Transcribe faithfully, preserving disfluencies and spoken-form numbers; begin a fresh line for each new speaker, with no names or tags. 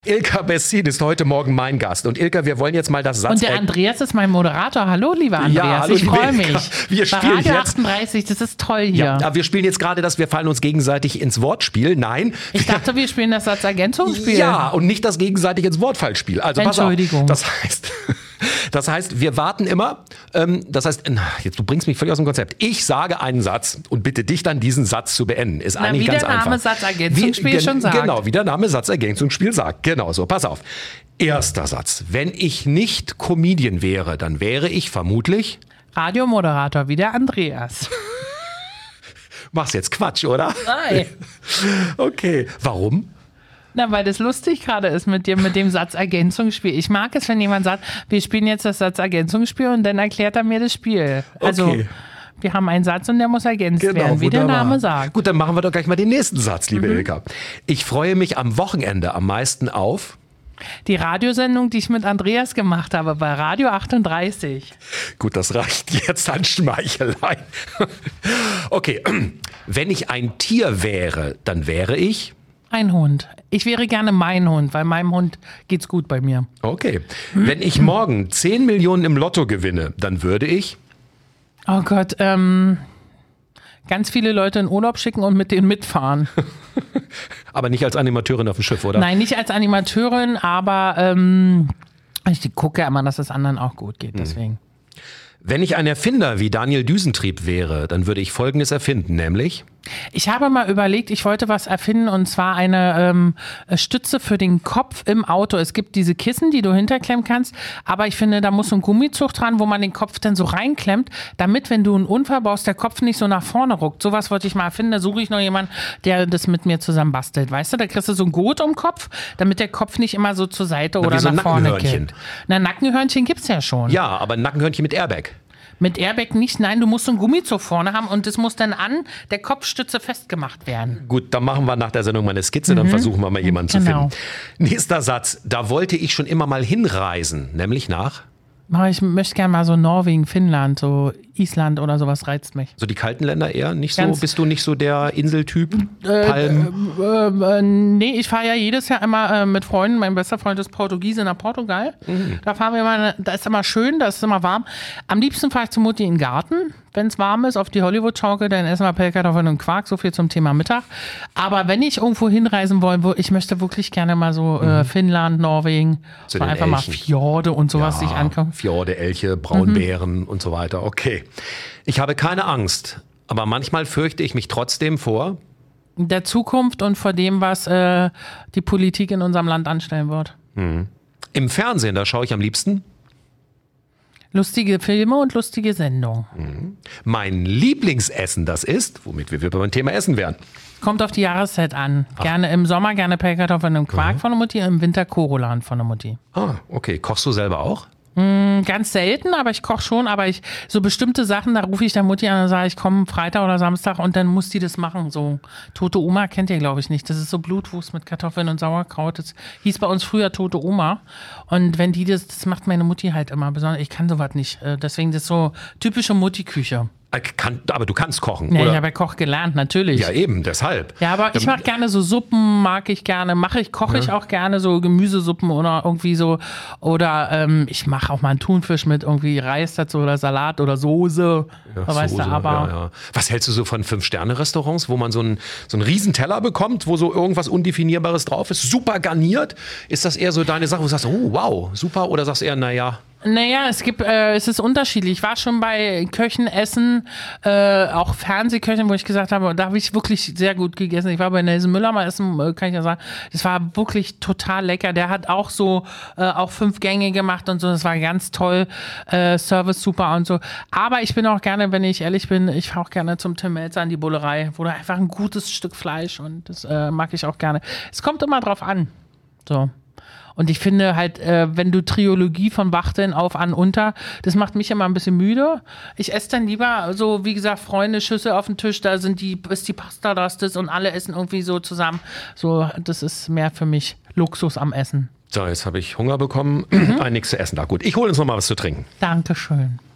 Ilka Bessin ist heute Morgen mein Gast. Und Ilka, wir wollen jetzt mal das Satz...
Und der Andreas ist mein Moderator. Hallo, lieber Andreas.
Ja, hallo,
ich freue mich.
Wir
Bei
spielen
Radio
jetzt,
achtunddreißig, das ist toll hier.
Ja, aber wir spielen jetzt gerade das, wir fallen uns gegenseitig ins Wortspiel. Nein.
Ich dachte, wir spielen das Satzergänzungsspiel.
Ja, und nicht das gegenseitig ins Wortfallspiel. Also pass auf.
Entschuldigung.
Das heißt... Das heißt, wir warten immer, ähm, das heißt, na, jetzt, du bringst mich völlig aus dem Konzept. Ich sage einen Satz und bitte dich dann, diesen Satz zu beenden. Ist
Na,
eigentlich
wie
ganz
der
einfach.
Name Satzergänzungsspiel
Wie,
schon sagt.
Genau, wie der Name Satzergänzungsspiel sagt. Genau so, pass auf. Erster Satz. Wenn ich nicht Comedian wäre, dann wäre ich vermutlich...
Radiomoderator, wie der Andreas.
Machst jetzt Quatsch, oder?
Nein.
Okay, warum?
Na, weil das lustig gerade ist mit dem, mit dem Satzergänzungsspiel. Ich mag es, wenn jemand sagt, wir spielen jetzt das Satzergänzungsspiel und dann erklärt er mir das Spiel. Also,
Okay.
wir haben einen Satz und der muss ergänzt
Genau,
werden, wie
wunderbar.
der Name sagt.
Gut, dann machen wir doch gleich mal den nächsten Satz, liebe
Mhm.
Ilka. Ich freue mich am Wochenende am meisten auf...
Die Radiosendung, die ich mit Andreas gemacht habe bei Radio achtunddreißig.
Gut, das reicht jetzt an Schmeichelei. Okay, wenn ich ein Tier wäre, dann wäre ich...
Ein Hund. Ich wäre gerne mein Hund, weil meinem Hund geht's gut bei mir.
Okay, wenn ich morgen zehn Millionen im Lotto gewinne, dann würde ich...
Oh Gott, ähm, ganz viele Leute in Urlaub schicken und mit denen mitfahren.
Aber nicht als Animateurin auf dem Schiff, oder?
Nein, nicht als Animateurin, aber ähm, ich gucke ja immer, dass es anderen auch gut geht, deswegen.
Wenn ich ein Erfinder wie Daniel Düsentrieb wäre, dann würde ich Folgendes erfinden, nämlich...
Ich habe mal überlegt, ich wollte was erfinden und zwar eine ähm, Stütze für den Kopf im Auto. Es gibt diese Kissen, die du hinterklemmen kannst, aber ich finde, da muss so ein Gummizug dran, wo man den Kopf dann so reinklemmt, damit, wenn du einen Unfall baust, der Kopf nicht so nach vorne ruckt. Sowas wollte ich mal erfinden, da suche ich noch jemanden, der das mit mir zusammen bastelt. Weißt du, da kriegst du so ein Gurt um den Kopf, damit der Kopf nicht immer so zur Seite
Na,
oder
wie so ein
nach vorne
Nackenhörnchen.
kippt. Na, Nackenhörnchen gibt's ja schon.
Ja, aber ein Nackenhörnchen mit Airbag.
Mit Airbag nicht, nein, du musst so einen Gummizug vorne haben und das muss dann an der Kopfstütze festgemacht werden.
Gut, dann machen wir nach der Sendung mal eine Skizze, dann versuchen wir mal jemanden
Genau.
zu finden. Nächster Satz. Da wollte ich schon immer mal hinreisen, nämlich nach...
Aber ich möchte gerne mal so Norwegen, Finnland, so Island oder sowas reizt mich.
So die kalten Länder eher? Nicht so?
Ganz-
Bist du nicht so der Inseltyp? Palmen?
Äh, äh, nee, ich fahre ja jedes Jahr immer äh, mit Freunden. Mein bester Freund ist Portugiese nach Portugal.
Mhm.
Da fahren wir immer, da ist immer schön, da ist immer warm. Am liebsten fahre ich zu Mutti in den Garten, wenn es warm ist, auf die Hollywood-Schaukel, dann essen wir Pellkartoffeln und Quark, so viel zum Thema Mittag. Aber wenn ich irgendwo hinreisen wollen, wo ich möchte wirklich gerne mal so äh, Finnland, Norwegen,
Zu
so
den
einfach mal
Elchen.
Fjorde und sowas sich angucken.
Fjorde, Elche, Braunbären und so weiter. Okay. Ich habe keine Angst, aber manchmal fürchte ich mich trotzdem vor...
Der Zukunft und vor dem, was äh, die Politik in unserem Land anstellen wird.
Im Fernsehen, da schaue ich am liebsten...
Lustige Filme und lustige Sendungen.
Mein Lieblingsessen, das ist, womit wir wieder beim Thema Essen wären.
Kommt auf die Jahreszeit an. Gerne im Sommer, gerne Pellkartoffeln und Quark von der Mutti, im Winter Korolan von der Mutti.
Ah, okay. Kochst du selber auch?
Ganz selten, aber ich koche schon, aber ich so bestimmte Sachen, da rufe ich der Mutti an und sage, ich komme Freitag oder Samstag und dann muss die das machen. So Tote Oma kennt ihr, glaube ich, nicht. Das ist so Blutwurst mit Kartoffeln und Sauerkraut. Das hieß bei uns früher Tote Oma. Und wenn die das, das macht meine Mutti halt immer besonders. Ich kann sowas nicht. Äh, Deswegen das ist so typische Mutti-Küche.
Äh, Kann, aber du kannst kochen,
Ja,
oder?
ich habe ja Koch gelernt, natürlich.
Ja, eben, deshalb.
Ja, aber ich mache gerne so Suppen, mag ich gerne, mache ich, koche ich auch gerne so Gemüsesuppen oder irgendwie so, oder ähm, ich mache auch mal einen Thunfisch mit irgendwie Reis dazu oder Salat oder Soße,
Ja,
weißt du,
Soße,
aber
ja, ja. Was hältst du so von Fünf-Sterne-Restaurants, wo man so einen, so einen riesen Teller bekommt, wo so irgendwas Undefinierbares drauf ist, super garniert? Ist das eher so deine Sache, wo du sagst, oh wow, super, oder sagst du eher, naja...
Naja, es gibt, äh, es ist unterschiedlich. Ich war schon bei Köchen essen, äh, auch Fernsehköchen, wo ich gesagt habe, da habe ich wirklich sehr gut gegessen. Ich war bei Nelson Müller mal essen, äh, kann ich ja sagen. Das war wirklich total lecker. Der hat auch so, äh, auch fünf Gänge gemacht und so. Das war ganz toll. Äh, Service super und so. Aber ich bin auch gerne, wenn ich ehrlich bin, ich fahre auch gerne zum Tim Melzer an die Bullerei, wo da einfach ein gutes Stück Fleisch und das äh, mag ich auch gerne. Es kommt immer drauf an. So. Und ich finde halt, äh, wenn du Trilogie von Wachteln auf an unter, das macht mich immer ein bisschen müde. Ich esse dann lieber so, wie gesagt, Freunde, Schüssel auf dem Tisch, da sind die, ist die Pasta, das, das und alle essen irgendwie so zusammen. So, das ist mehr für mich Luxus am Essen.
So, jetzt habe ich Hunger bekommen. Ein nichts zu essen da. Gut, ich hole uns noch mal was zu trinken.
Dankeschön.